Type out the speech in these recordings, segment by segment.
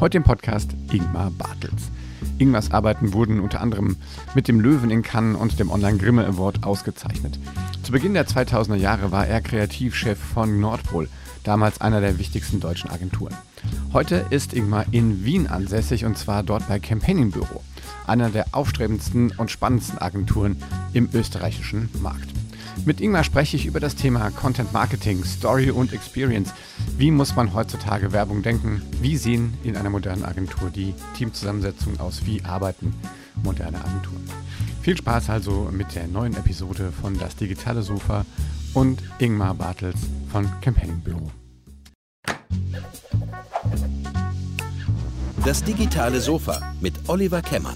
Heute im Podcast Ingmar Bartels. Ingmars Arbeiten wurden unter anderem mit dem Löwen in Cannes und dem Online Grimme Award ausgezeichnet. Zu Beginn der 2000er Jahre war er Kreativchef von Nordpol, damals einer der wichtigsten deutschen Agenturen. Heute ist Ingmar in Wien ansässig und zwar dort bei Campaigning Bureau, einer der aufstrebendsten und spannendsten Agenturen im österreichischen Markt. Mit Ingmar spreche ich über das Thema Content Marketing, Story und Experience. Wie muss man heutzutage Werbung denken? Wie sehen in einer modernen Agentur die Teamzusammensetzungen aus? Wie arbeiten moderne Agenturen? Viel Spaß also mit der neuen Episode von Das digitale Sofa und Ingmar Bartels von Campaigning Bureau. Das digitale Sofa mit Oliver Kemmern.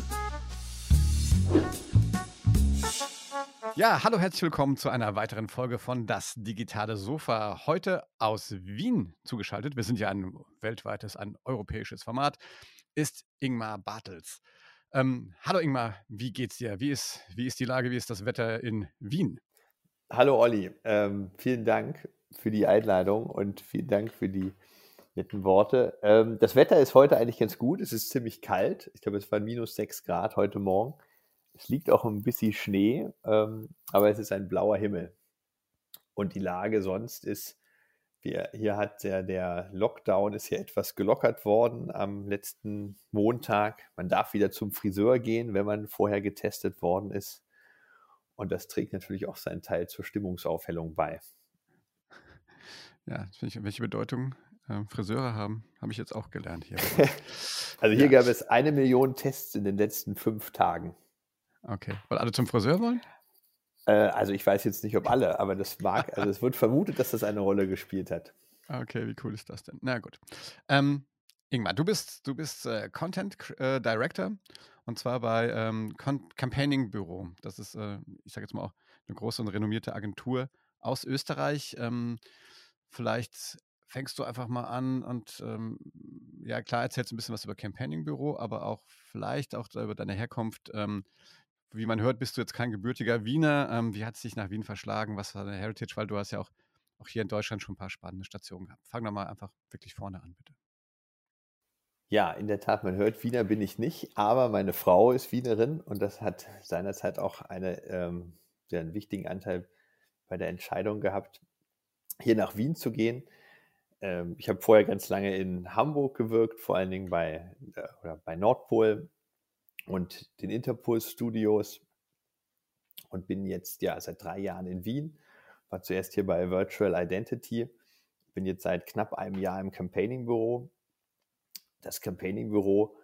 Ja, hallo, herzlich willkommen zu einer weiteren Folge von Das digitale Sofa. Heute aus Wien zugeschaltet. Wir sind ja ein weltweites, ein europäisches Format. Ist Ingmar Bartels. Hallo Ingmar, wie geht's dir? Wie ist die Lage? Wie ist das Wetter in Wien? Hallo Olli, vielen Dank für die Einladung und vielen Dank für die netten Worte. Das Wetter ist heute eigentlich ganz gut. Es ist ziemlich kalt. Ich glaube, es waren -6 Grad heute Morgen. Es liegt auch ein bisschen Schnee, aber es ist ein blauer Himmel. Und die Lage sonst ist, hier hat der Lockdown ist hier etwas gelockert worden am letzten Montag. Man darf wieder zum Friseur gehen, wenn man vorher getestet worden ist. Und das trägt natürlich auch seinen Teil zur Stimmungsaufhellung bei. Ja, das finde ich, welche Bedeutung Friseure haben, habe ich jetzt auch gelernt hier. Also hier gab es 1 Million Tests in den letzten 5 Tagen. Okay, weil alle zum Friseur wollen? Also ich weiß jetzt nicht, ob alle, aber es wird vermutet, dass das eine Rolle gespielt hat. Okay, wie cool ist das denn? Na gut. Ingmar, du bist Content Director und zwar bei Campaigning Bureau. Das ist, ich sage jetzt mal auch eine große und renommierte Agentur aus Österreich. Vielleicht fängst du einfach mal an und ja klar, erzählst ein bisschen was über Campaigning Bureau, aber auch vielleicht auch über deine Herkunft. Wie man hört, bist du jetzt kein gebürtiger Wiener. Wie hat es dich nach Wien verschlagen? Was war deine Heritage? Weil du hast ja auch hier in Deutschland schon ein paar spannende Stationen gehabt. Fang doch mal einfach wirklich vorne an, bitte. Ja, in der Tat, man hört, Wiener bin ich nicht, aber meine Frau ist Wienerin und das hat seinerzeit auch einen wichtigen Anteil bei der Entscheidung gehabt, hier nach Wien zu gehen. Ich habe vorher ganz lange in Hamburg gewirkt, vor allen Dingen bei Nordpol und den Interpol Studios und bin jetzt seit 3 Jahren in Wien. War zuerst hier bei Virtual Identity, bin jetzt seit knapp einem Jahr im Campaigning Büro. Das Campaigning Büro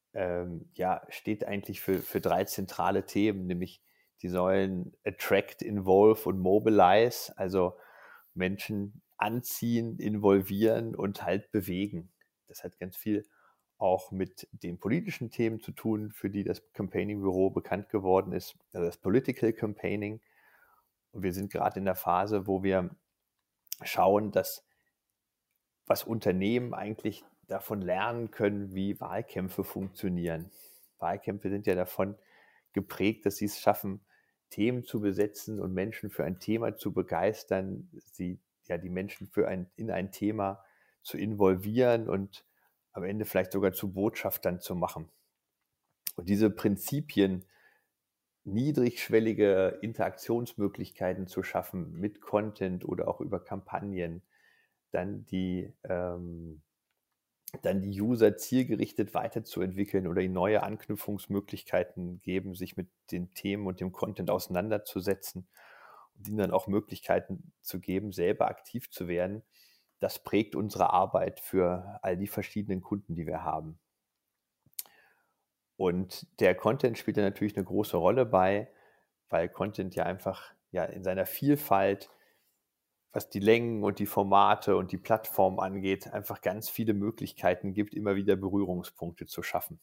steht eigentlich für 3 zentrale Themen, nämlich die sollen attract, involve und mobilize, also Menschen anziehen, involvieren und halt bewegen. Das hat ganz viel auch mit den politischen Themen zu tun, für die das Campaigning Büro bekannt geworden ist, also das Political Campaigning. Und wir sind gerade in der Phase, wo wir schauen, was Unternehmen eigentlich davon lernen können, wie Wahlkämpfe funktionieren. Wahlkämpfe sind ja davon geprägt, dass sie es schaffen, Themen zu besetzen und Menschen für ein Thema zu begeistern, die Menschen in ein Thema zu involvieren und am Ende vielleicht sogar zu Botschaftern zu machen. Und diese Prinzipien, niedrigschwellige Interaktionsmöglichkeiten zu schaffen mit Content oder auch über Kampagnen, dann die User zielgerichtet weiterzuentwickeln oder ihnen neue Anknüpfungsmöglichkeiten geben, sich mit den Themen und dem Content auseinanderzusetzen und ihnen dann auch Möglichkeiten zu geben, selber aktiv zu werden. Das prägt unsere Arbeit für all die verschiedenen Kunden, die wir haben. Und der Content spielt da natürlich eine große Rolle bei, weil Content ja einfach in seiner Vielfalt, was die Längen und die Formate und die Plattform angeht, einfach ganz viele Möglichkeiten gibt, immer wieder Berührungspunkte zu schaffen.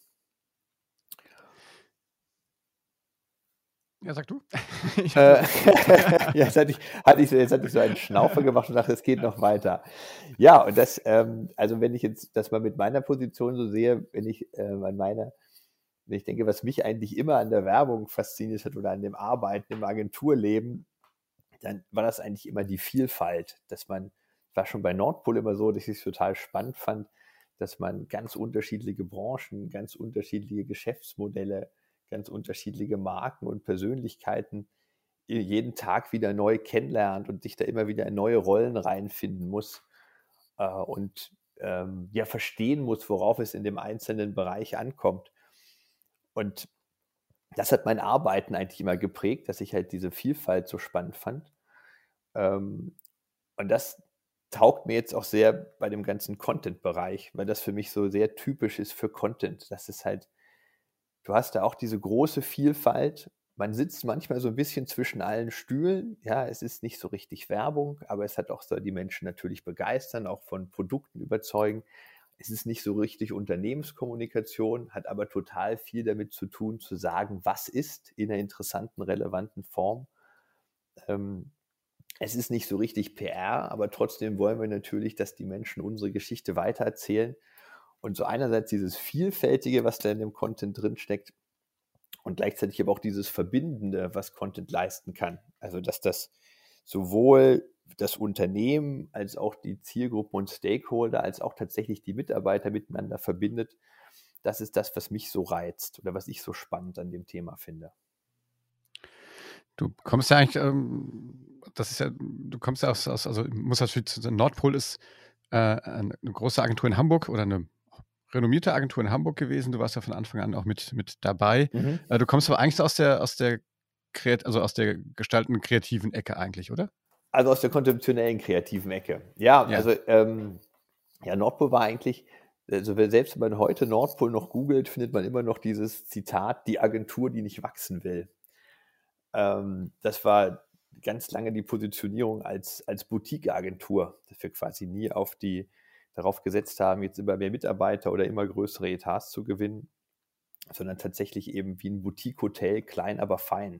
Ja, sag du. Jetzt hatte ich so einen Schnaufer gemacht und dachte, es geht noch weiter. Ja, und das, also wenn ich jetzt das mal mit meiner Position so sehe, wenn ich denke, was mich eigentlich immer an der Werbung fasziniert hat oder an dem Arbeiten im Agenturleben, dann war das eigentlich immer die Vielfalt, war schon bei Nordpol immer so, dass ich es total spannend fand, dass man ganz unterschiedliche Branchen, ganz unterschiedliche Geschäftsmodelle, ganz unterschiedliche Marken und Persönlichkeiten jeden Tag wieder neu kennenlernt und sich da immer wieder in neue Rollen reinfinden muss und ja verstehen muss, worauf es in dem einzelnen Bereich ankommt. Und das hat mein Arbeiten eigentlich immer geprägt, dass ich halt diese Vielfalt so spannend fand. Und das taugt mir jetzt auch sehr bei dem ganzen Content-Bereich, weil das für mich so sehr typisch ist für Content. Das ist halt, du hast da auch diese große Vielfalt. Man sitzt manchmal so ein bisschen zwischen allen Stühlen. Ja, es ist nicht so richtig Werbung, aber es hat auch so die Menschen natürlich begeistern, auch von Produkten überzeugen. Es ist nicht so richtig Unternehmenskommunikation, hat aber total viel damit zu tun, zu sagen, was ist in einer interessanten, relevanten Form. Es ist nicht so richtig PR, aber trotzdem wollen wir natürlich, dass die Menschen unsere Geschichte weitererzählen. Und so einerseits dieses Vielfältige, was da in dem Content drinsteckt, und gleichzeitig aber auch dieses Verbindende, was Content leisten kann. Also dass das sowohl das Unternehmen als auch die Zielgruppen und Stakeholder, als auch tatsächlich die Mitarbeiter miteinander verbindet. Das ist das, was mich so reizt oder was ich so spannend an dem Thema finde. Du kommst ja eigentlich, du kommst ja also muss natürlich Nordpol ist eine große Agentur in Hamburg oder eine renommierte Agentur in Hamburg gewesen. Du warst ja von Anfang an auch mit dabei. Du kommst aber eigentlich aus der gestaltenden kreativen Ecke eigentlich, oder? Also aus der konzeptionellen kreativen Ecke. Ja, Ja. also Nordpol war eigentlich, also selbst wenn man heute Nordpol noch googelt, findet man immer noch dieses Zitat, die Agentur, die nicht wachsen will. Das war ganz lange die Positionierung als Boutique-Agentur, dass wir quasi nie darauf gesetzt haben, jetzt immer mehr Mitarbeiter oder immer größere Etats zu gewinnen, sondern tatsächlich eben wie ein Boutique-Hotel, klein, aber fein.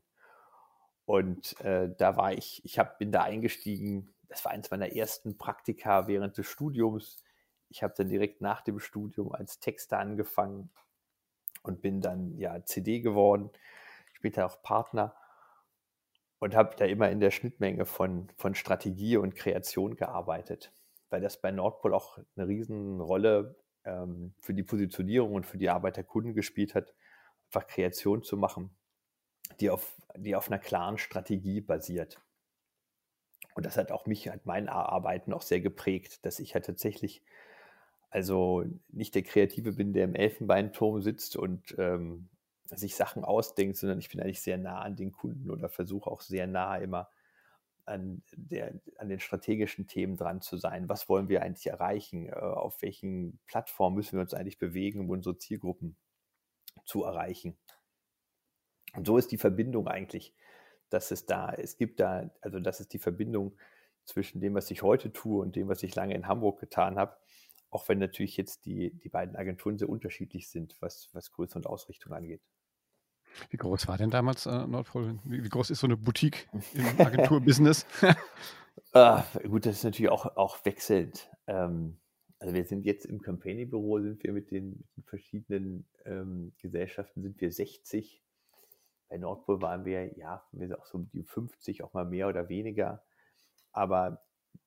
Und bin da eingestiegen, das war eins meiner ersten Praktika während des Studiums. Ich habe dann direkt nach dem Studium als Texter angefangen und bin dann ja CD geworden, später auch Partner und habe da immer in der Schnittmenge von Strategie und Kreation gearbeitet, weil das bei Nordpol auch eine Riesenrolle für die Positionierung und für die Arbeit der Kunden gespielt hat, einfach Kreation zu machen, die auf einer klaren Strategie basiert. Und das hat mein Arbeiten auch sehr geprägt, dass ich halt tatsächlich also nicht der Kreative bin, der im Elfenbeinturm sitzt und sich Sachen ausdenkt, sondern ich bin eigentlich sehr nah an den Kunden oder versuche auch sehr nah immer an den strategischen Themen dran zu sein. Was wollen wir eigentlich erreichen? Auf welchen Plattformen müssen wir uns eigentlich bewegen, um unsere Zielgruppen zu erreichen? Und so ist die Verbindung eigentlich, das ist die Verbindung zwischen dem, was ich heute tue und dem, was ich lange in Hamburg getan habe, auch wenn natürlich jetzt die beiden Agenturen sehr unterschiedlich sind, was Größe und Ausrichtung angeht. Wie groß war denn damals Nordpol? Wie groß ist so eine Boutique im Agenturbusiness? Gut, das ist natürlich auch wechselnd. Also wir sind jetzt im Campaigning-Büro, sind wir mit den verschiedenen Gesellschaften, sind wir 60. Bei Nordpol waren wir auch so die 50, auch mal mehr oder weniger. Aber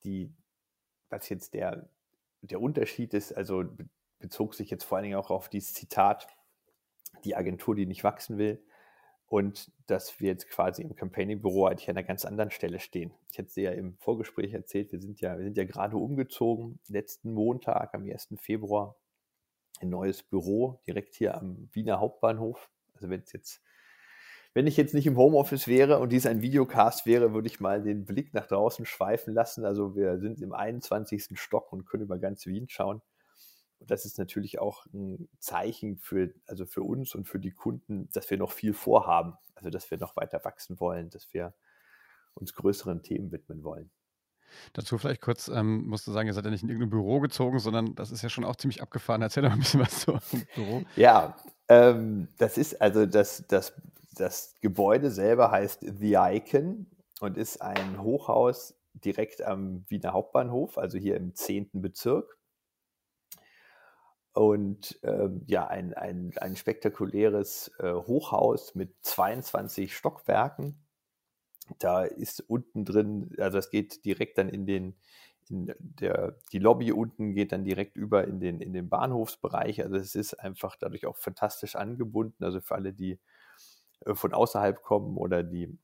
was jetzt der Unterschied ist, also bezog sich jetzt vor allen Dingen auch auf dieses Zitat, die Agentur, die nicht wachsen will, und dass wir jetzt quasi im Campaigning-Büro eigentlich an einer ganz anderen Stelle stehen. Ich hatte es ja im Vorgespräch erzählt, wir sind ja gerade umgezogen, letzten Montag, am 1. Februar, ein neues Büro direkt hier am Wiener Hauptbahnhof. Also wenn ich jetzt nicht im Homeoffice wäre und dies ein Videocast wäre, würde ich mal den Blick nach draußen schweifen lassen. Also wir sind im 21. Stock und können über ganz Wien schauen. Und das ist natürlich auch ein Zeichen für uns und für die Kunden, dass wir noch viel vorhaben. Also dass wir noch weiter wachsen wollen, dass wir uns größeren Themen widmen wollen. Dazu vielleicht kurz, musst du sagen, ihr seid ja nicht in irgendein Büro gezogen, sondern das ist ja schon auch ziemlich abgefahren. Erzähl doch mal ein bisschen was zum Büro. Ja, das ist also das Gebäude selber heißt The Icon und ist ein Hochhaus direkt am Wiener Hauptbahnhof, also hier im 10. Bezirk. Und ein spektakuläres Hochhaus mit 22 Stockwerken. Da ist unten drin, also es geht direkt dann in die Lobby unten geht dann direkt über in den Bahnhofsbereich. Also es ist einfach dadurch auch fantastisch angebunden. Also für alle, die von außerhalb kommen oder die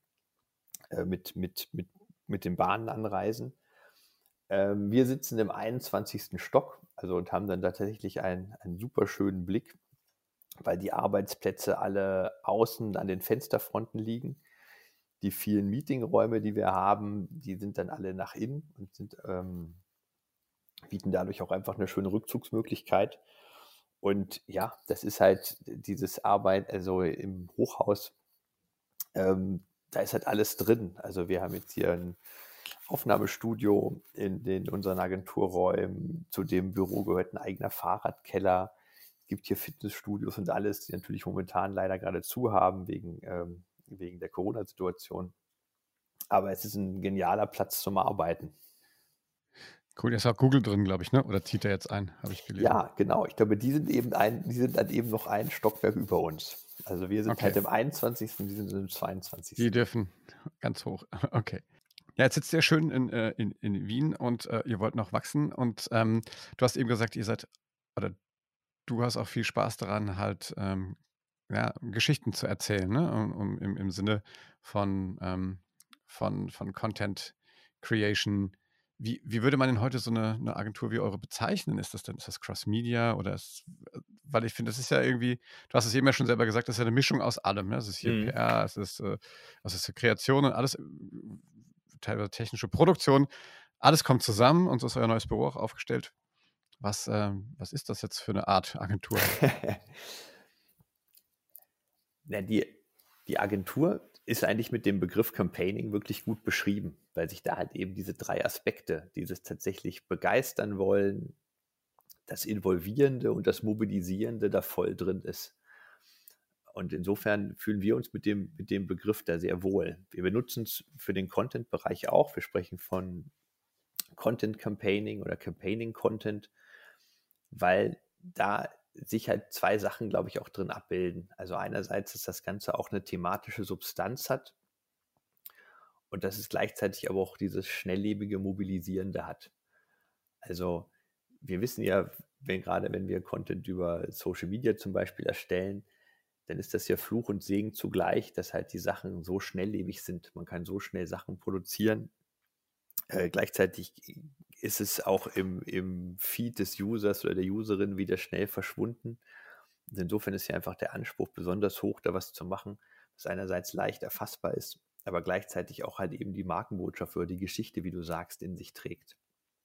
mit den Bahnen anreisen. Wir sitzen im 21. Stock, also und haben dann da tatsächlich einen super schönen Blick, weil die Arbeitsplätze alle außen an den Fensterfronten liegen. Die vielen Meetingräume, die wir haben, die sind dann alle nach innen und bieten dadurch auch einfach eine schöne Rückzugsmöglichkeit. Und ja, das ist halt dieses Arbeit, also im Hochhaus, da ist halt alles drin. Also wir haben jetzt hier ein Aufnahmestudio in unseren Agenturräumen. Zu dem Büro gehört ein eigener Fahrradkeller. Es gibt hier Fitnessstudios und alles, die natürlich momentan leider gerade zu haben wegen der Corona-Situation. Aber es ist ein genialer Platz zum Arbeiten. Cool, da ist auch Google drin, glaube ich, ne? Oder zieht er jetzt ein, habe ich gelesen. Ja, genau. Ich glaube, die sind dann eben noch ein Stockwerk über uns. Also wir sind halt im 21. und die sind im 22. Die dürfen ganz hoch. Okay. Ja, jetzt sitzt ihr schön in Wien und ihr wollt noch wachsen. Und du hast eben gesagt, du hast auch viel Spaß daran, halt Geschichten zu erzählen, ne? Im Sinne von Content Creation. Wie würde man denn heute so eine Agentur wie eure bezeichnen? Ist das Cross-Media oder weil ich finde, das ist ja irgendwie, du hast es eben ja schon selber gesagt, das ist ja eine Mischung aus allem. Ne? Es ist hier PR, es ist Kreation und alles, teilweise technische Produktion. Alles kommt zusammen und so ist euer neues Büro auch aufgestellt. Was ist das jetzt für eine Art Agentur? Ja, die Agentur ist eigentlich mit dem Begriff Campaigning wirklich gut beschrieben, weil sich da halt eben diese 3 Aspekte, dieses tatsächlich begeistern wollen, das Involvierende und das Mobilisierende da voll drin ist. Und insofern fühlen wir uns mit dem Begriff da sehr wohl. Wir benutzen es für den Content-Bereich auch. Wir sprechen von Content Campaigning oder Campaigning Content, weil da sich halt 2 Sachen, glaube ich, auch drin abbilden. Also einerseits, dass das Ganze auch eine thematische Substanz hat und dass es gleichzeitig aber auch dieses schnelllebige, mobilisierende hat. Also wir wissen ja, wenn wir Content über Social Media zum Beispiel erstellen, dann ist das ja Fluch und Segen zugleich, dass halt die Sachen so schnelllebig sind. Man kann so schnell Sachen produzieren. Gleichzeitig ist es auch im Feed des Users oder der Userin wieder schnell verschwunden. Und insofern ist ja einfach der Anspruch besonders hoch, da was zu machen, was einerseits leicht erfassbar ist, aber gleichzeitig auch halt eben die Markenbotschaft oder die Geschichte, wie du sagst, in sich trägt.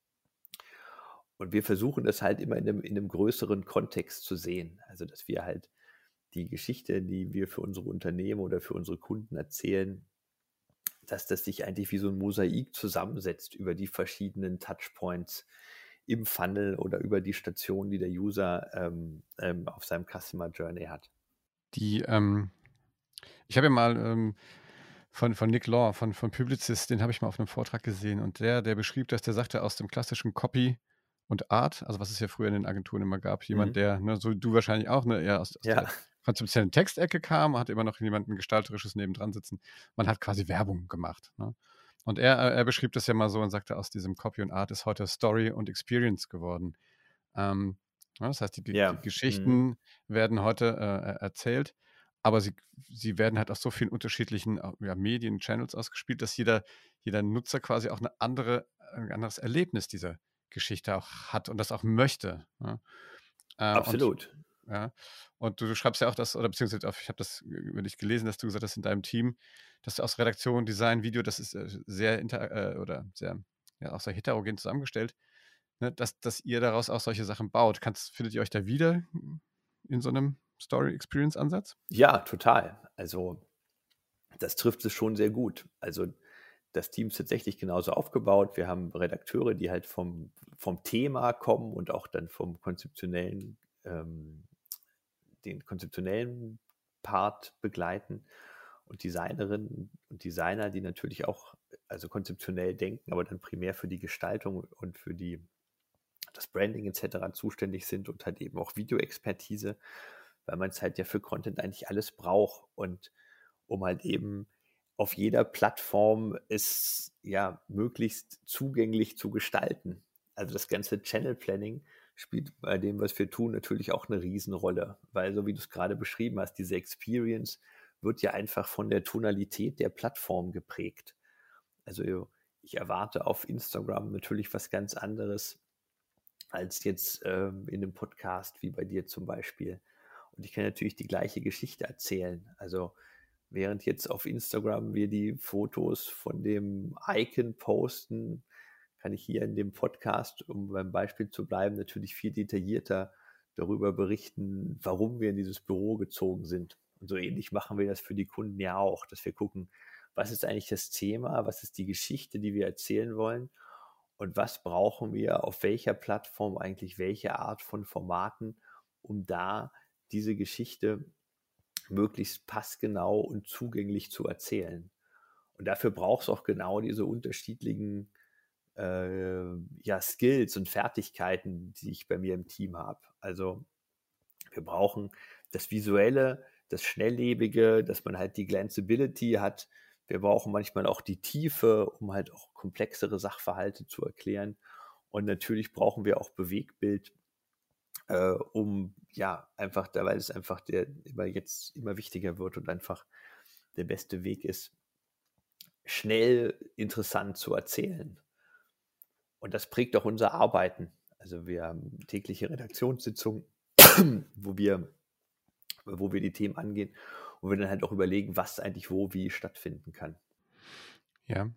Und wir versuchen das halt immer in einem größeren Kontext zu sehen. Also, dass wir halt die Geschichte, die wir für unsere Unternehmen oder für unsere Kunden erzählen, dass das sich eigentlich wie so ein Mosaik zusammensetzt über die verschiedenen Touchpoints im Funnel oder über die Stationen, die der User auf seinem Customer Journey hat. Ich habe ja mal von Nick Law, von Publicis, den habe ich mal auf einem Vortrag gesehen und der beschrieb das, der sagte aus dem klassischen Copy und Art, also was es ja früher in den Agenturen immer gab, jemand, der, ne, so du wahrscheinlich auch, ne, eher aus der konzeptionellen Textecke kam, hat immer noch jemanden Gestalterisches nebendran sitzen. Man hat quasi Werbung gemacht. Ne? Und er beschrieb das ja mal so und sagte, aus diesem Copy und Art ist heute Story und Experience geworden. Ja, das heißt, die Geschichten werden heute erzählt, aber sie werden halt aus so vielen unterschiedlichen Medien, Channels ausgespielt, dass jeder Nutzer quasi auch ein anderes Erlebnis dieser Geschichte auch hat und das auch möchte. Ne? Absolut. Und du schreibst ja auch das, oder beziehungsweise ich habe das über dich gelesen, dass du gesagt hast in deinem Team, dass du aus Redaktion, Design, Video, das ist sehr auch sehr heterogen zusammengestellt, ne, dass ihr daraus auch solche Sachen baut. Findet ihr euch da wieder in so einem Story-Experience-Ansatz? Ja, total. Also das trifft es schon sehr gut. Also das Team ist tatsächlich genauso aufgebaut. Wir haben Redakteure, die halt vom Thema kommen und auch dann vom den konzeptionellen Part begleiten und Designerinnen und Designer, die natürlich auch also konzeptionell denken, aber dann primär für die Gestaltung und für das Branding etc. zuständig sind und halt eben auch Videoexpertise, weil man es halt ja für Content eigentlich alles braucht und um halt eben auf jeder Plattform es ja möglichst zugänglich zu gestalten. Also das ganze Channel Planning spielt bei dem, was wir tun, natürlich auch eine Riesenrolle, weil so wie du es gerade beschrieben hast, diese Experience wird ja einfach von der Tonalität der Plattform geprägt. Also ich erwarte auf Instagram natürlich was ganz anderes als jetzt in einem Podcast wie bei dir zum Beispiel. Und ich kann natürlich die gleiche Geschichte erzählen. Also während jetzt auf Instagram wir die Fotos von dem Icon posten, kann ich hier in dem Podcast, um beim Beispiel zu bleiben, natürlich viel detaillierter darüber berichten, warum wir in dieses Büro gezogen sind. Und so ähnlich machen wir das für die Kunden ja auch, dass wir gucken, was ist eigentlich das Thema, was ist die Geschichte, die wir erzählen wollen und was brauchen wir auf welcher Plattform eigentlich, welche Art von Formaten, um da diese Geschichte möglichst passgenau und zugänglich zu erzählen. Und dafür braucht es auch genau diese unterschiedlichen Skills und Fertigkeiten, die ich bei mir im Team habe. Also wir brauchen das Visuelle, das Schnelllebige, dass man halt die Glanceability hat. Wir brauchen manchmal auch die Tiefe, um halt auch komplexere Sachverhalte zu erklären. Und natürlich brauchen wir auch Bewegbild, um einfach, weil es einfach immer wichtiger wird und einfach der beste Weg ist, schnell interessant zu erzählen. Und das prägt auch unser Arbeiten. Also wir haben tägliche Redaktionssitzungen, wo wir die Themen angehen und wir dann halt auch überlegen, was eigentlich wo, wie stattfinden kann. Ja.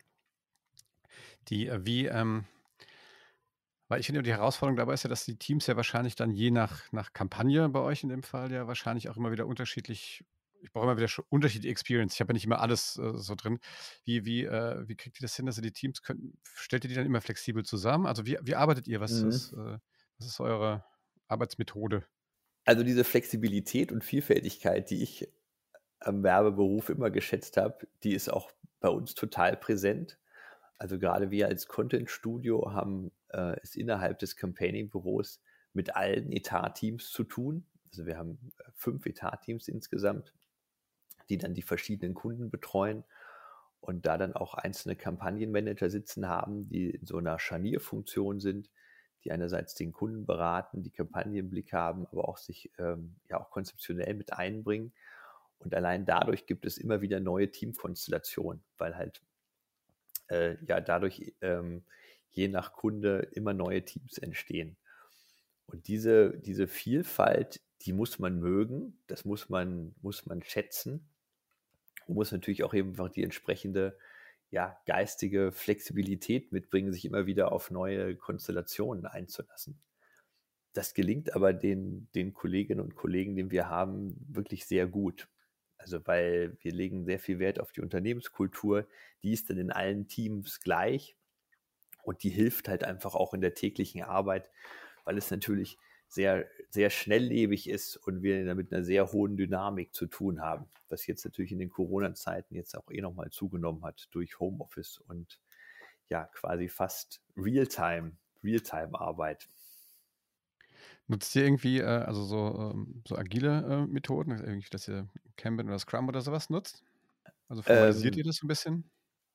Weil ich finde, die Herausforderung dabei ist ja, dass die Teams ja wahrscheinlich dann je nach Kampagne bei euch in dem Fall ja wahrscheinlich auch immer wieder ich brauche immer wieder unterschiedliche Experience. Ich habe ja nicht immer alles so drin. Wie kriegt ihr das hin, dass ihr die Teams stellt ihr die dann immer flexibel zusammen? Also wie arbeitet ihr? Was ist eure Arbeitsmethode? Also diese Flexibilität und Vielfältigkeit, die ich am Werbeberuf immer geschätzt habe, die ist auch bei uns total präsent. Also gerade wir als Content-Studio haben es innerhalb des Campaigning-Büros mit allen Etat-Teams zu tun. Also wir haben 5 Etat-Teams insgesamt, die dann die verschiedenen Kunden betreuen und da dann auch einzelne Kampagnenmanager sitzen haben, die in so einer Scharnierfunktion sind, die einerseits den Kunden beraten, die Kampagne im Blick haben, aber auch sich auch konzeptionell mit einbringen. Und allein dadurch gibt es immer wieder neue Teamkonstellationen, weil halt dadurch je nach Kunde immer neue Teams entstehen. Und diese Vielfalt, die muss man mögen, das muss man schätzen und muss natürlich auch eben einfach die entsprechende geistige Flexibilität mitbringen, sich immer wieder auf neue Konstellationen einzulassen. Das gelingt aber den Kolleginnen und Kollegen, den wir haben, wirklich sehr gut. Also weil wir legen sehr viel Wert auf die Unternehmenskultur, die ist dann in allen Teams gleich und die hilft halt einfach auch in der täglichen Arbeit, weil es natürlich sehr, sehr schnelllebig ist und wir mit einer sehr hohen Dynamik zu tun haben, was jetzt natürlich in den Corona-Zeiten jetzt auch nochmal zugenommen hat durch Homeoffice und quasi fast Realtime-Arbeit. Nutzt ihr irgendwie so agile Methoden, irgendwie, dass ihr Kanban oder Scrum oder sowas nutzt? Also formalisiert ihr das so ein bisschen?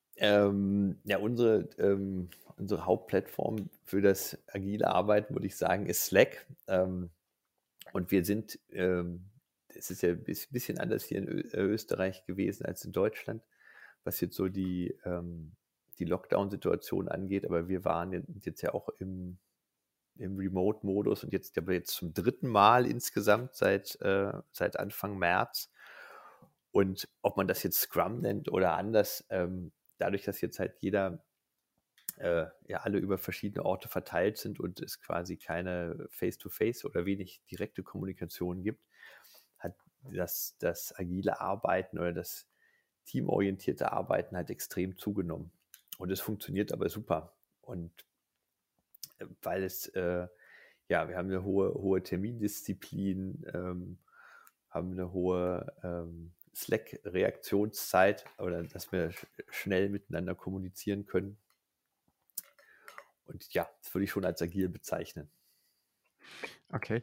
Unsere Hauptplattform für das agile Arbeiten, würde ich sagen, ist Slack. Und wir sind, es ist ja ein bisschen anders hier in Österreich gewesen als in Deutschland, was jetzt so die Lockdown-Situation angeht. Aber wir waren jetzt ja auch im Remote-Modus und jetzt zum 3. Mal insgesamt seit Anfang März. Und ob man das jetzt Scrum nennt oder anders, dadurch, dass jetzt halt jeder, alle über verschiedene Orte verteilt sind und es quasi keine Face-to-Face oder wenig direkte Kommunikation gibt, hat das agile Arbeiten oder das teamorientierte Arbeiten halt extrem zugenommen. Und es funktioniert aber super. Und weil es, wir haben eine hohe Termindisziplin, haben eine hohe Slack-Reaktionszeit, oder dass wir schnell miteinander kommunizieren können. Und das würde ich schon als agil bezeichnen. Okay.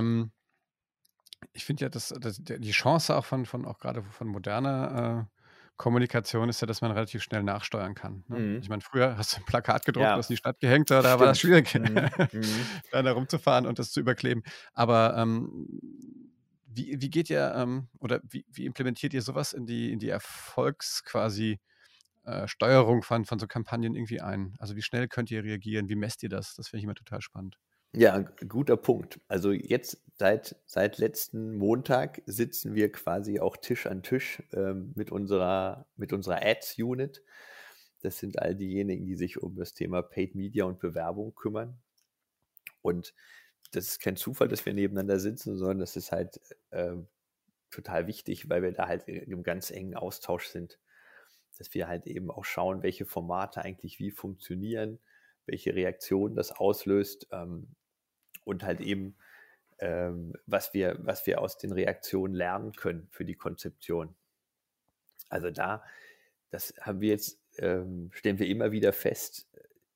Ich finde ja, die Chance auch auch gerade von moderner Kommunikation ist ja, dass man relativ schnell nachsteuern kann, ne? Ich Mhm. meine, früher hast du 'n Plakat gedruckt, Ja, hast in die Stadt gehängt, da war das stimmt. schwierig, Mhm. Mhm. da rumzufahren und das zu überkleben. Aber, wie geht ihr, oder wie implementiert ihr sowas in die Erfolgs quasi, Steuerung von so Kampagnen irgendwie ein? Also, wie schnell könnt ihr reagieren? Wie messt ihr das? Das finde ich immer total spannend. Ja, guter Punkt. Also jetzt seit letzten Montag sitzen wir quasi auch Tisch an Tisch, mit unserer Ads-Unit. Das sind all diejenigen, die sich um das Thema Paid Media und Bewerbung kümmern. Und das ist kein Zufall, dass wir nebeneinander sitzen, sondern das ist halt, total wichtig, weil wir da halt in 'nem ganz engen Austausch sind. Dass wir halt eben auch schauen, welche Formate eigentlich wie funktionieren, welche Reaktionen das auslöst, und halt eben, was wir aus den Reaktionen lernen können für die Konzeption. Also das haben wir jetzt, stellen wir immer wieder fest,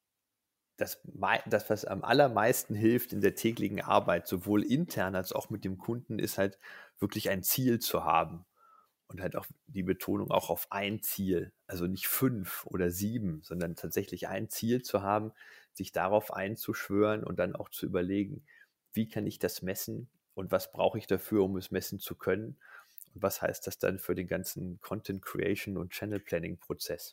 das, was am allermeisten hilft in der täglichen Arbeit, sowohl intern als auch mit dem Kunden, ist halt wirklich ein Ziel zu haben. Und halt auch die Betonung auch auf ein Ziel, also nicht 5 oder 7, sondern tatsächlich ein Ziel zu haben, sich darauf einzuschwören und dann auch zu überlegen, wie kann ich das messen und was brauche ich dafür, um es messen zu können und was heißt das dann für den ganzen Content Creation und Channel Planning Prozess.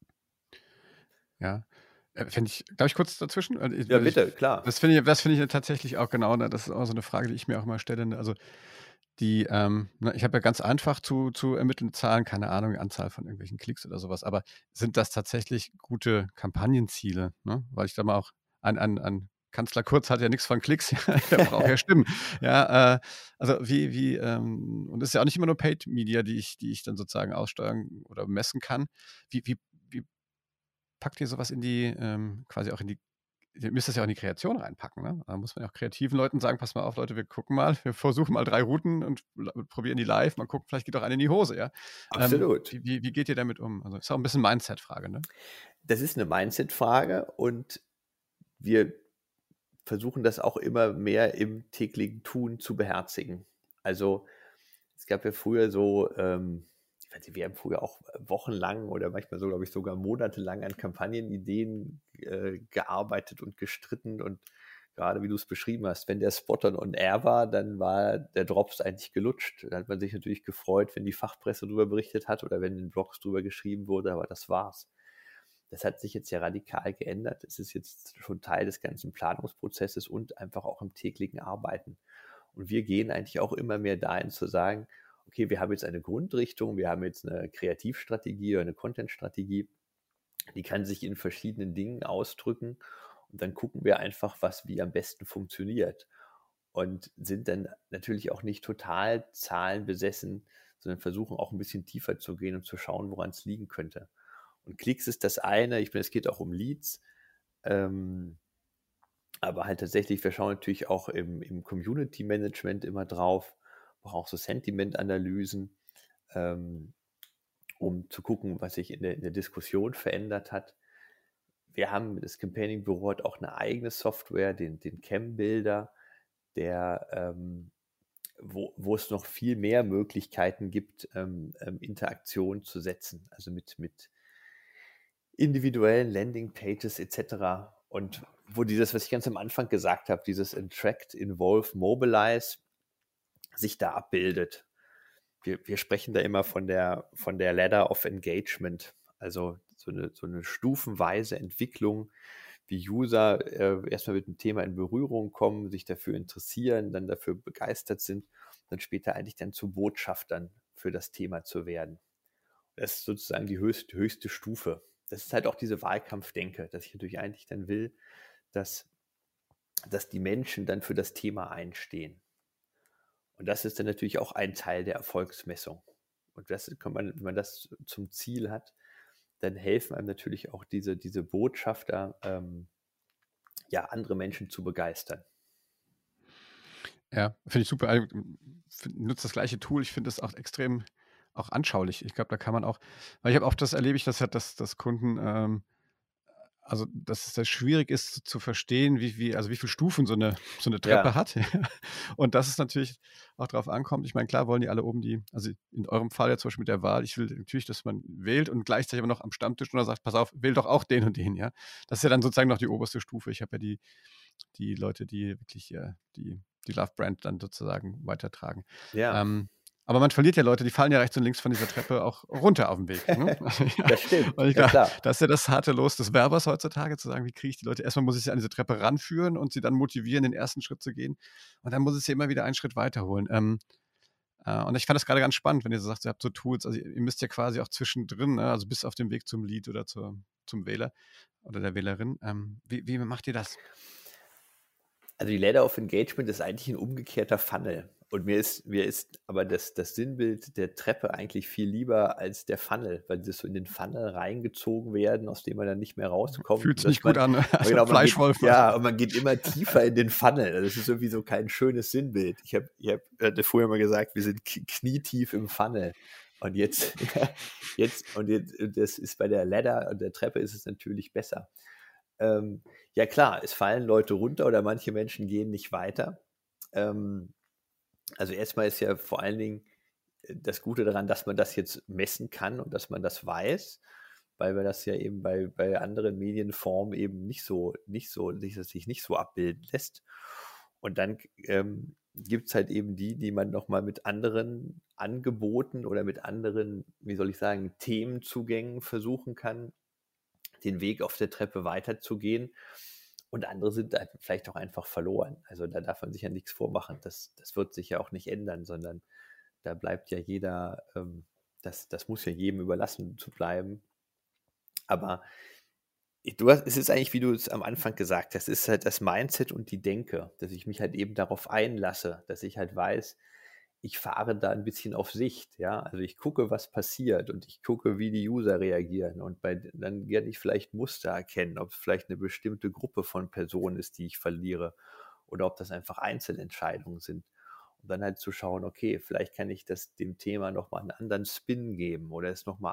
Ja. Finde ich darf ich kurz dazwischen? Ja, bitte, klar. Das finde ich tatsächlich auch genau, ne, das ist auch so 'ne Frage, die ich mir auch immer stelle, ne? Also, ich habe ja ganz einfach zu ermittelnde Zahlen, keine Ahnung, Anzahl von irgendwelchen Klicks oder so was, aber sind das tatsächlich gute Kampagnenziele, ne? Weil ich da mal auch ein Kanzler Kurz hat ja nix von Klicks, der braucht ja Stimmen. Ja, also und es ist ja auch nicht immer nur Paid Media, die ich dann sozusagen aussteuern oder messen kann. Wie packt ihr sowas in die, quasi auch in die ihr müsst das ja auch in die Kreation reinpacken, ne? Da muss man ja auch kreativen Leuten sagen: „Pass mal auf, Leute, wir gucken mal, wir versuchen mal 3 Routen und probieren die live. Mal gucken, vielleicht geht auch eine in die Hose“, ja? Absolut. Wie geht ihr damit um? Also, ist auch 'n bisschen Mindset-Frage, ne? Das ist eine Mindset-Frage und wir versuchen das auch immer mehr im täglichen Tun zu beherzigen. Also, es gab ja früher so, ich weiß nicht, wir haben früher auch wochenlang oder manchmal so, glaube ich, sogar monatelang an Kampagnenideen gearbeitet und gestritten. Und gerade wie du es beschrieben hast, wenn der Spot dann on air war, dann war der Drops eigentlich gelutscht. Da hat man sich natürlich gefreut, wenn die Fachpresse darüber berichtet hat oder wenn in den Blogs drüber geschrieben wurde, aber das war's. Das hat sich jetzt ja radikal geändert. Es ist jetzt schon Teil des ganzen Planungsprozesses und einfach auch im täglichen Arbeiten. Und wir gehen eigentlich auch immer mehr dahin zu sagen, okay, wir haben jetzt eine Grundrichtung, wir haben jetzt eine Kreativstrategie oder eine Contentstrategie, die kann sich in verschiedenen Dingen ausdrücken und dann gucken wir einfach, was wie am besten funktioniert und sind dann natürlich auch nicht total zahlenbesessen, sondern versuchen auch ein bisschen tiefer zu gehen und zu schauen, woran es liegen könnte. Und Klicks ist das eine, ich meine, es geht auch um Leads, ähm, aber halt tatsächlich, wir schauen natürlich auch im Community Management immer drauf, machen auch so Sentiment-Analysen, ähm, um zu gucken, was sich in der Diskussion verändert hat. Wir haben, das Campaigning-Büro hat auch eine eigene Software, den Cam-Builder, der, wo es noch viel mehr Möglichkeiten gibt, Interaktion zu setzen, also mit individuellen Landingpages etc. Und wo dieses, was ich ganz am Anfang gesagt habe, dieses Interact, Involve, Mobilize sich da abbildet. Wir sprechen da immer von der Ladder of Engagement, also so eine stufenweise Entwicklung, wie User erstmal mit dem Thema in Berührung kommen, sich dafür interessieren, dann dafür begeistert sind, dann später eigentlich dann zu Botschaftern für das Thema zu werden. Das ist sozusagen die höchste Stufe. Das ist halt auch diese Wahlkampfdenke, dass ich natürlich eigentlich dann will, dass, dass die Menschen dann für das Thema einstehen. Und das ist dann natürlich auch ein Teil der Erfolgsmessung. Und das kann man, wenn man das zum Ziel hat, dann helfen einem natürlich auch diese Botschafter, ja, andere Menschen zu begeistern. Ja, finde ich super. Nutze das gleiche Tool. Ich finde das auch extrem auch anschaulich. Ich glaube, da kann man auch weil ich habe oft das erlebe ich das halt, dass Kunden, also dass es sehr schwierig ist zu verstehen, wie viele Stufen so eine Treppe Ja, hat. Und dass es natürlich auch darauf ankommt. Ich meine, klar wollen die alle oben also in eurem Fall ja zum Beispiel mit der Wahl, ich will natürlich, dass man wählt und gleichzeitig aber noch am Stammtisch oder sagt, pass auf, wähl doch auch den und den, ja. Das ist ja dann sozusagen noch die oberste Stufe. Ich habe ja die Leute, die wirklich die Love Brand dann sozusagen weitertragen. ja, Aber man verliert ja Leute, die fallen ja rechts und links von dieser Treppe auch runter auf dem Weg. Ne? Also, ja. das stimmt. Und ich Ja, glaube, klar. das ist ja das harte Los des Werbers heutzutage, zu sagen, wie kriege ich die Leute, erstmal muss ich sie an diese Treppe ranführen und sie dann motivieren, den ersten Schritt zu gehen. Und dann muss ich sie immer wieder einen Schritt weiterholen. Und ich fand das gerade ganz spannend, wenn ihr so sagt, ihr habt so Tools, also ihr müsst ja quasi auch zwischendrin, ne, also bis auf dem Weg zum Lead oder zum Wähler oder der Wählerin. Wie macht ihr das? Also die Ladder of Engagement ist eigentlich ein umgekehrter Funnel. Und mir ist aber das Sinnbild der Treppe eigentlich viel lieber als der Funnel, weil sie so in den Funnel reingezogen werden, aus dem man dann nicht mehr rauskommt. Fühlt sich Dass nicht gut an, ne? Also genau, Fleischwolf. ja, und man geht immer tiefer in den Funnel. Das ist irgendwie so kein schönes Sinnbild. Hatte früher mal gesagt, wir sind knietief im Funnel. Und jetzt, und das ist bei der Ladder und der Treppe ist es natürlich besser. Ja klar, es fallen Leute runter oder manche Menschen gehen nicht weiter. Also erstmal ist ja vor allen Dingen das Gute daran, dass man das jetzt messen kann und dass man das weiß, weil wir das ja eben bei anderen Medienformen eben sich nicht so abbilden lässt. Und dann gibt es halt eben die man nochmal mit anderen Angeboten oder mit anderen, wie soll ich sagen, Themenzugängen versuchen kann, den Weg auf der Treppe weiterzugehen. Und andere sind dann vielleicht auch einfach verloren. Also da darf man sich ja nichts vormachen. Das wird sich ja auch nicht ändern, sondern da bleibt ja jeder, das muss ja jedem überlassen zu bleiben. Aber es ist eigentlich, wie du es am Anfang gesagt hast, es ist halt das Mindset und die Denke, dass ich mich halt eben darauf einlasse, dass ich halt weiß, ich fahre da ein bisschen auf Sicht, ja. Also ich gucke, was passiert und ich gucke, wie die User reagieren und dann werde ich vielleicht Muster erkennen, ob es vielleicht eine bestimmte Gruppe von Personen ist, die ich verliere oder ob das einfach Einzelentscheidungen sind. Und dann halt zu schauen, okay, vielleicht kann ich dem Thema nochmal einen anderen Spin geben oder es nochmal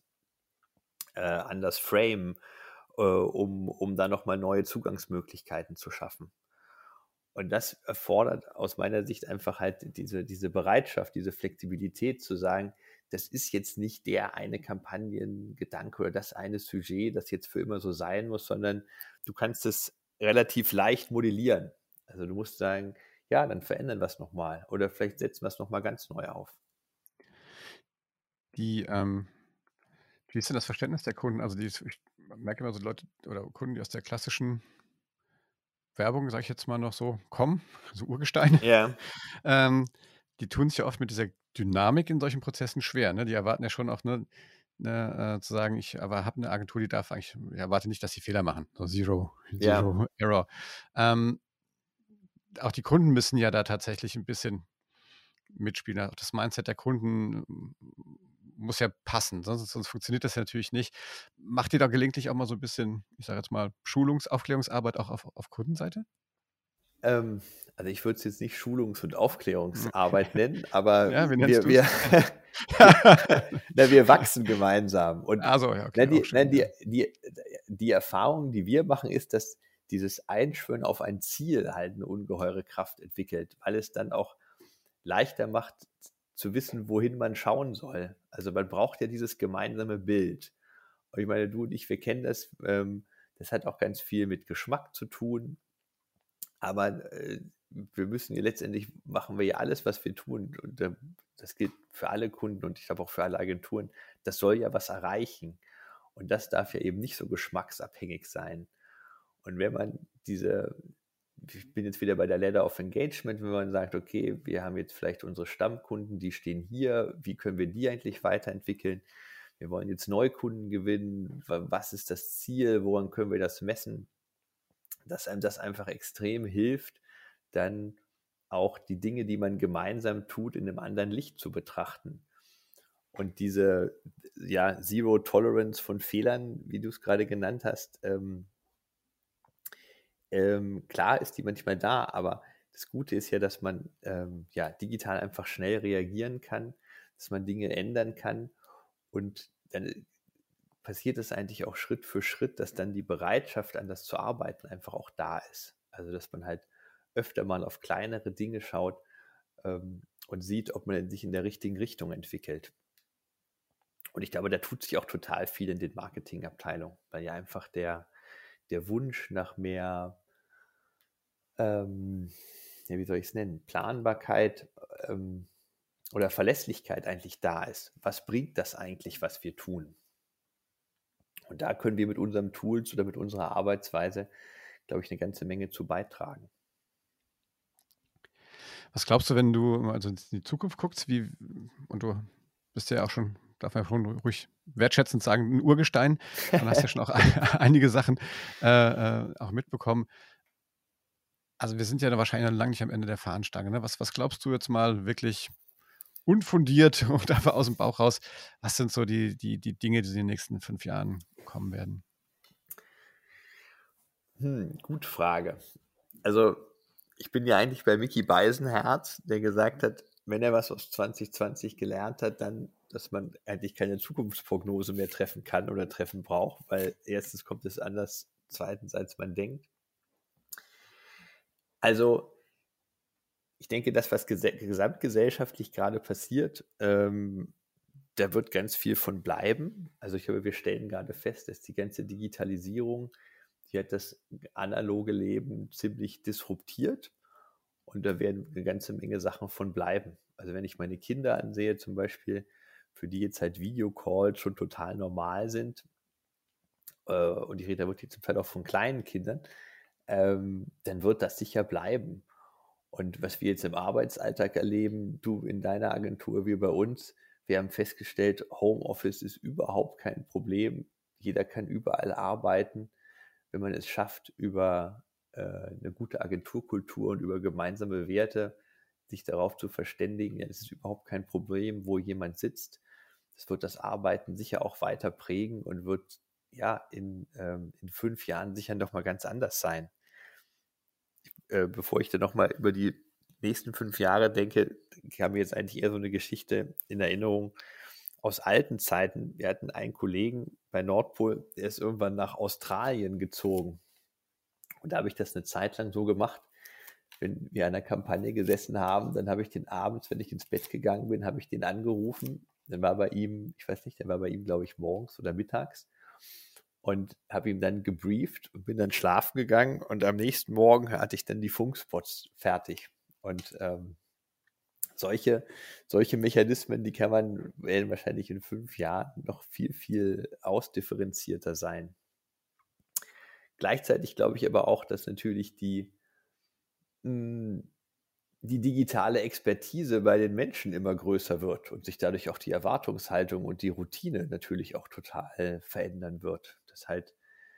anders framen, um da nochmal neue Zugangsmöglichkeiten zu schaffen. Und das erfordert aus meiner Sicht einfach halt diese Bereitschaft, diese Flexibilität zu sagen, das ist jetzt nicht der eine Kampagnengedanke oder das eine Sujet, das jetzt für immer so sein muss, sondern du kannst es relativ leicht modellieren. Also du musst sagen, ja, dann verändern wir es nochmal oder vielleicht setzen wir es nochmal ganz neu auf. Wie ist denn das Verständnis der Kunden? Also ich merke immer so Leute oder Kunden, die aus der klassischen Werbung, sage ich jetzt mal noch so, kommen, so Urgesteine, Ja, ähm, die tun sich ja oft mit dieser Dynamik in solchen Prozessen schwer. Ne? Die erwarten ja schon auch, zu sagen, ich aber habe eine Agentur, die darf eigentlich, ich erwarte nicht, dass sie Fehler machen. So ja. Zero Error. Ähm, auch die Kunden müssen ja da tatsächlich ein bisschen mitspielen. Auch das Mindset der Kunden muss ja passen, sonst funktioniert das ja natürlich nicht. Macht ihr da gelegentlich auch mal so ein bisschen, ich sage jetzt mal, Aufklärungsarbeit auch auf Kundenseite? Also ich würde es jetzt nicht Schulungs- und Aufklärungsarbeit Okay. nennen, aber Ja, wie nennst du wir, es? wir wachsen gemeinsam. Und Also, ja, na, okay, auch schön. Ja. die Erfahrung, die wir machen, ist, dass dieses Einschwören auf ein Ziel halt eine ungeheure Kraft entwickelt, weil es dann auch leichter macht, zu wissen, wohin man schauen soll. Also man braucht ja dieses gemeinsame Bild. Und ich meine, du und ich, wir kennen das, das hat auch ganz viel mit Geschmack zu tun. Aber wir müssen ja letztendlich, machen wir ja alles, was wir tun. Und das gilt für alle Kunden und ich glaube auch für alle Agenturen. Das soll ja was erreichen. Und das darf ja eben nicht so geschmacksabhängig sein. Und wenn man ich bin jetzt wieder bei der Ladder of Engagement, wenn man sagt, okay, wir haben jetzt vielleicht unsere Stammkunden, die stehen hier, wie können wir die eigentlich weiterentwickeln? Wir wollen jetzt Neukunden gewinnen. Was ist das Ziel? Woran können wir das messen? Dass einem das einfach extrem hilft, dann auch die Dinge, die man gemeinsam tut, in einem anderen Licht zu betrachten. Und diese Zero Tolerance von Fehlern, wie du es gerade genannt hast, klar ist die manchmal da, aber das Gute ist ja, dass man digital einfach schnell reagieren kann, dass man Dinge ändern kann und dann passiert es eigentlich auch Schritt für Schritt, dass dann die Bereitschaft, an das zu arbeiten, einfach auch da ist. Also dass man halt öfter mal auf kleinere Dinge schaut und sieht, ob man sich in der richtigen Richtung entwickelt. Und ich glaube, da tut sich auch total viel in den Marketingabteilungen, weil ja einfach der Wunsch nach mehr, wie soll ich es nennen, Planbarkeit oder Verlässlichkeit eigentlich da ist. Was bringt das eigentlich, was wir tun? Und da können wir mit unseren Tools oder mit unserer Arbeitsweise, glaube ich, eine ganze Menge zu beitragen. Was glaubst du, wenn du also in die Zukunft guckst, und du bist ja auch schon, darf man ja schon ruhig wertschätzend sagen, ein Urgestein und hast ja schon auch einige Sachen auch mitbekommen. Also wir sind ja da wahrscheinlich noch lange nicht am Ende der Fahnenstange. Ne? Was glaubst du jetzt mal wirklich unfundiert und einfach aus dem Bauch raus, was sind so die Dinge, die in den nächsten 5 Jahren kommen werden? Gute Frage. Also ich bin ja eigentlich bei Mickey Beisenherz, der gesagt hat, wenn er was aus 2020 gelernt hat, dann, dass man eigentlich keine Zukunftsprognose mehr treffen kann oder treffen braucht, weil erstens kommt es anders, zweitens als man denkt. Also ich denke, das, was gesamtgesellschaftlich gerade passiert, da wird ganz viel von bleiben. Also ich glaube, wir stellen gerade fest, dass die ganze Digitalisierung, die hat das analoge Leben ziemlich disruptiert und da werden eine ganze Menge Sachen von bleiben. Also wenn ich meine Kinder ansehe zum Beispiel, für die jetzt halt Videocalls schon total normal sind, und ich rede da wirklich zum Teil auch von kleinen Kindern, dann wird das sicher bleiben. Und was wir jetzt im Arbeitsalltag erleben, du in deiner Agentur, wir bei uns, wir haben festgestellt, Homeoffice ist überhaupt kein Problem. Jeder kann überall arbeiten, wenn man es schafft, über eine gute Agenturkultur und über gemeinsame Werte sich darauf zu verständigen. Ja, es ist überhaupt kein Problem, wo jemand sitzt. Das wird das Arbeiten sicher auch weiter prägen und wird ja in 5 Jahren sicher noch mal ganz anders sein. Bevor ich dann nochmal über die nächsten 5 Jahre denke, haben wir jetzt eigentlich eher so eine Geschichte in Erinnerung aus alten Zeiten. Wir hatten einen Kollegen bei Nordpol, der ist irgendwann nach Australien gezogen. Und da habe ich das eine Zeit lang so gemacht, wenn wir an einer Kampagne gesessen haben, dann habe ich den abends, wenn ich ins Bett gegangen bin, habe ich den angerufen. Dann war bei ihm, ich weiß nicht, der war bei ihm, glaube ich, morgens oder mittags. Und habe ihm dann gebrieft und bin dann schlafen gegangen und am nächsten Morgen hatte ich dann die Funkspots fertig. Und solche Mechanismen, die werden wahrscheinlich in 5 Jahren noch viel, viel ausdifferenzierter sein. Gleichzeitig glaube ich aber auch, dass natürlich die digitale Expertise bei den Menschen immer größer wird und sich dadurch auch die Erwartungshaltung und die Routine natürlich auch total verändern wird. Das halt,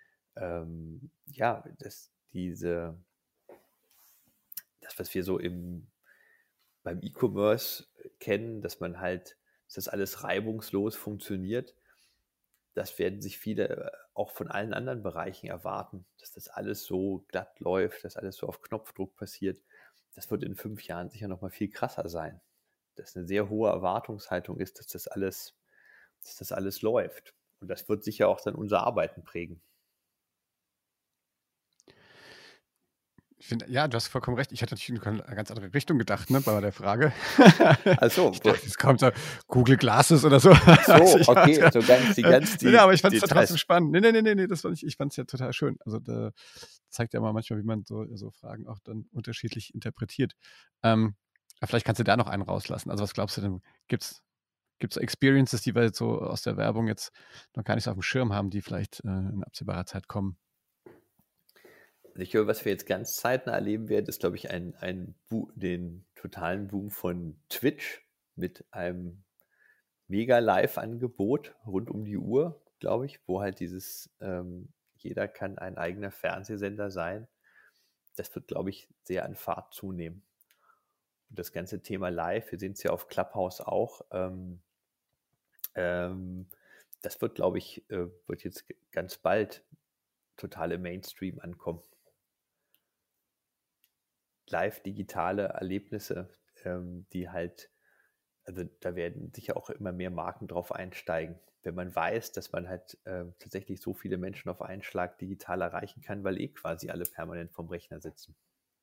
dass das, was wir so beim E-Commerce kennen, dass das alles reibungslos funktioniert, das werden sich viele auch von allen anderen Bereichen erwarten, dass das alles so glatt läuft, dass alles so auf Knopfdruck passiert. Das wird in 5 Jahren sicher noch mal viel krasser sein. Dass eine sehr hohe Erwartungshaltung ist, dass das alles läuft. Und das wird sicher auch dann unser Arbeiten prägen. Ich finde, ja, du hast vollkommen recht. Ich hatte natürlich in eine ganz andere Richtung gedacht, ne, bei der Frage. Also, ich dachte, jetzt kommt so Google Glasses oder so. So, okay, so ganz die ja, aber ich fand es ja Details. trotzdem spannend. Nee, ich fand es ja total schön. Also da zeigt ja mal manchmal, wie man so Fragen auch dann unterschiedlich interpretiert. Aber vielleicht kannst du da noch einen rauslassen. Also was glaubst du denn, gibt's Experiences, die wir jetzt so aus der Werbung jetzt noch gar nicht so auf dem Schirm haben, die vielleicht in absehbarer Zeit kommen? Ich glaube, was wir jetzt ganz zeitnah erleben werden, ist, glaube ich, den totalen Boom von Twitch mit einem mega Live-Angebot rund um die Uhr, glaube ich, wo halt jeder kann ein eigener Fernsehsender sein. Das wird, glaube ich, sehr an Fahrt zunehmen. Und das ganze Thema Live, wir sehen es ja auf Clubhouse auch, das wird, glaube ich, wird jetzt ganz bald total im Mainstream ankommen. Live-digitale Erlebnisse, die halt, Also da werden sicher auch immer mehr Marken drauf einsteigen, wenn man weiß, dass man halt tatsächlich so viele Menschen auf einen Schlag digital erreichen kann, weil quasi alle permanent vorm Rechner sitzen.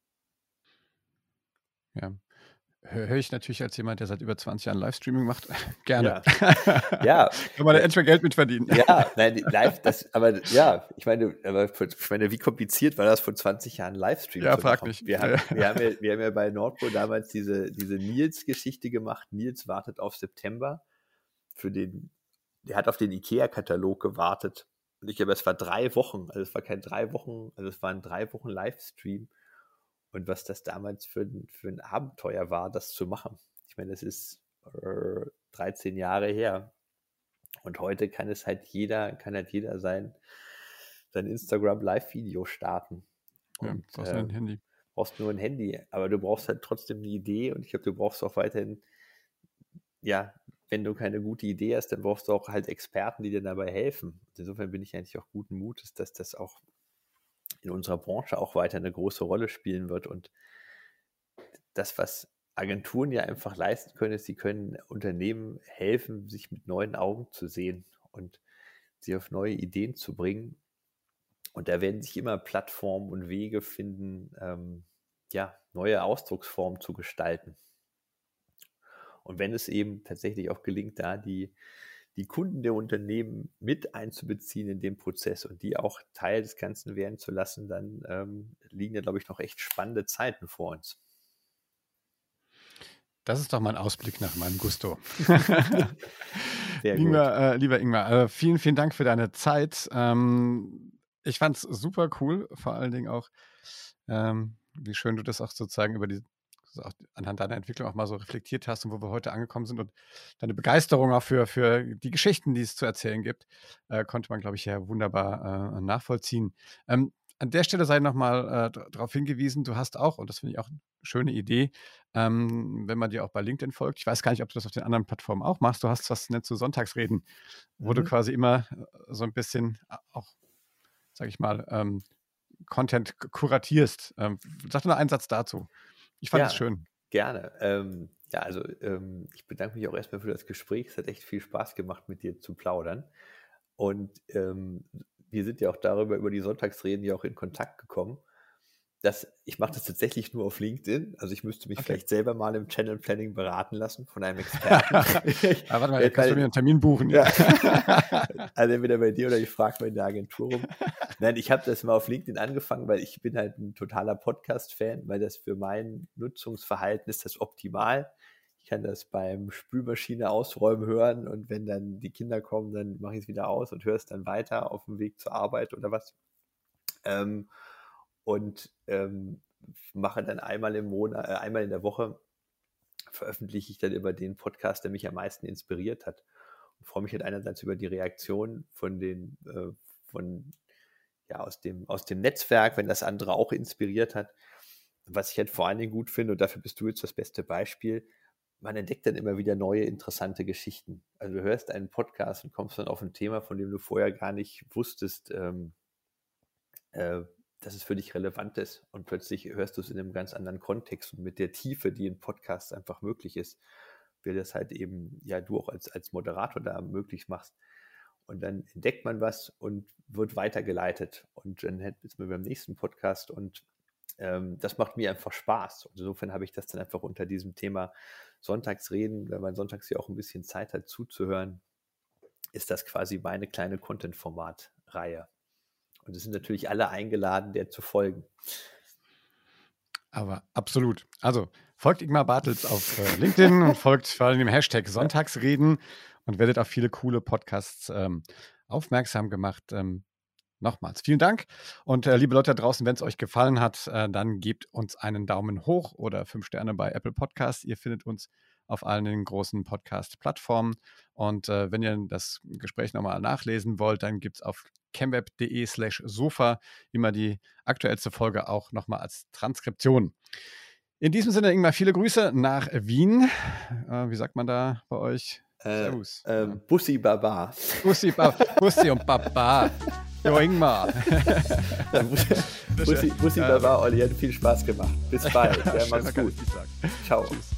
Ja. Höre ich natürlich als jemand, der seit über 20 Jahren Livestreaming macht, gerne. Ja. Kann man da endlich mal Geld mit verdienen. Ja, nein, live, ich meine, wie kompliziert war das vor 20 Jahren Livestream zu machen? Frag mich. Wir haben ja bei Nordpol damals diese Nils-Geschichte gemacht. Nils wartet auf September der hat auf den IKEA-Katalog gewartet. Und ich glaube, es war 3 Wochen, also es war kein 3 Wochen, also es waren 3 Wochen Livestream. Und was das damals für ein Abenteuer war, das zu machen. Ich meine, das ist 13 Jahre her. Und heute kann halt jeder sein Instagram-Live-Video starten. Ja, und brauchst nur ein Handy. Brauchst nur ein Handy, aber du brauchst halt trotzdem eine Idee und ich glaube, du brauchst auch weiterhin, ja, wenn du keine gute Idee hast, dann brauchst du auch halt Experten, die dir dabei helfen. Insofern bin ich eigentlich auch guten Mutes, dass das auch in unserer Branche auch weiter eine große Rolle spielen wird. Und das, was Agenturen ja einfach leisten können, ist, sie können Unternehmen helfen, sich mit neuen Augen zu sehen und sie auf neue Ideen zu bringen. Und da werden sich immer Plattformen und Wege finden, neue Ausdrucksformen zu gestalten. Und wenn es eben tatsächlich auch gelingt, da die Kunden der Unternehmen mit einzubeziehen in den Prozess und die auch Teil des Ganzen werden zu lassen, dann liegen da, glaube ich, noch echt spannende Zeiten vor uns. Das ist doch mal ein Ausblick nach meinem Gusto. Sehr Lieber Ingmar, vielen, vielen Dank für deine Zeit. Ich fand es super cool, vor allen Dingen auch, wie schön du das auch sozusagen auch anhand deiner Entwicklung auch mal so reflektiert hast und wo wir heute angekommen sind und deine Begeisterung auch für die Geschichten, die es zu erzählen gibt, konnte man, glaube ich, ja wunderbar nachvollziehen. An der Stelle sei nochmal darauf hingewiesen, du hast auch, und das finde ich auch eine schöne Idee, wenn man dir auch bei LinkedIn folgt, ich weiß gar nicht, ob du das auf den anderen Plattformen auch machst, du hast was nennst du Sonntagsreden, wo du quasi immer so ein bisschen auch, sage ich mal, Content kuratierst. Sag nur einen Satz dazu. Ich fand es schön. Gerne. Ich bedanke mich auch erstmal für das Gespräch. Es hat echt viel Spaß gemacht, mit dir zu plaudern. Und wir sind ja auch über die Sonntagsreden ja auch in Kontakt gekommen. Ich mache das tatsächlich nur auf LinkedIn. Also ich müsste mich vielleicht selber mal im Channel Planning beraten lassen von einem Experten. Warte mal, kannst du mir einen Termin buchen? Ja. Also entweder bei dir oder ich frage mal in der Agentur rum. Nein, ich habe das mal auf LinkedIn angefangen, weil ich bin halt ein totaler Podcast-Fan, weil das für mein Nutzungsverhalten ist das optimal. Ich kann das beim Spülmaschine ausräumen hören und wenn dann die Kinder kommen, dann mache ich es wieder aus und höre es dann weiter auf dem Weg zur Arbeit oder was. Mache dann einmal in der Woche, veröffentliche ich dann über den Podcast, der mich am meisten inspiriert hat. Und freue mich halt einerseits über die Reaktion aus dem Netzwerk, wenn das andere auch inspiriert hat. Was ich halt vor allen Dingen gut finde, und dafür bist du jetzt das beste Beispiel, man entdeckt dann immer wieder neue, interessante Geschichten. Also du hörst einen Podcast und kommst dann auf ein Thema, von dem du vorher gar nicht wusstest, dass es für dich relevant ist. Und plötzlich hörst du es in einem ganz anderen Kontext und mit der Tiefe, die in Podcasts einfach möglich ist, weil das halt eben, ja, du auch als Moderator da möglich machst. Und dann entdeckt man was und wird weitergeleitet. Und dann ist man beim nächsten Podcast und das macht mir einfach Spaß. Und insofern habe ich das dann einfach unter diesem Thema Sonntagsreden, wenn man sonntags ja auch ein bisschen Zeit hat zuzuhören, ist das quasi meine kleine Content-Format-Reihe. Und es sind natürlich alle eingeladen, der zu folgen. Aber absolut. Also folgt Ingmar Bartels auf LinkedIn und folgt vor allem dem Hashtag Sonntagsreden und werdet auf viele coole Podcasts aufmerksam gemacht. Nochmals vielen Dank. Und liebe Leute da draußen, wenn es euch gefallen hat, dann gebt uns einen Daumen hoch oder 5 Sterne bei Apple Podcasts. Ihr findet uns auf allen den großen Podcast-Plattformen. Und wenn ihr das Gespräch nochmal nachlesen wollt, dann gibt es auf chemweb.de/sofa immer die aktuellste Folge auch nochmal als Transkription. In diesem Sinne, Ingmar, viele Grüße nach Wien. Wie sagt man da bei euch? Servus. Bussi Baba. Bussi und Baba. Jo, Ingmar. Bussi Baba, Olli, hat viel Spaß gemacht. Bis bald. Ja, mach's gut. Ciao. Tschüss.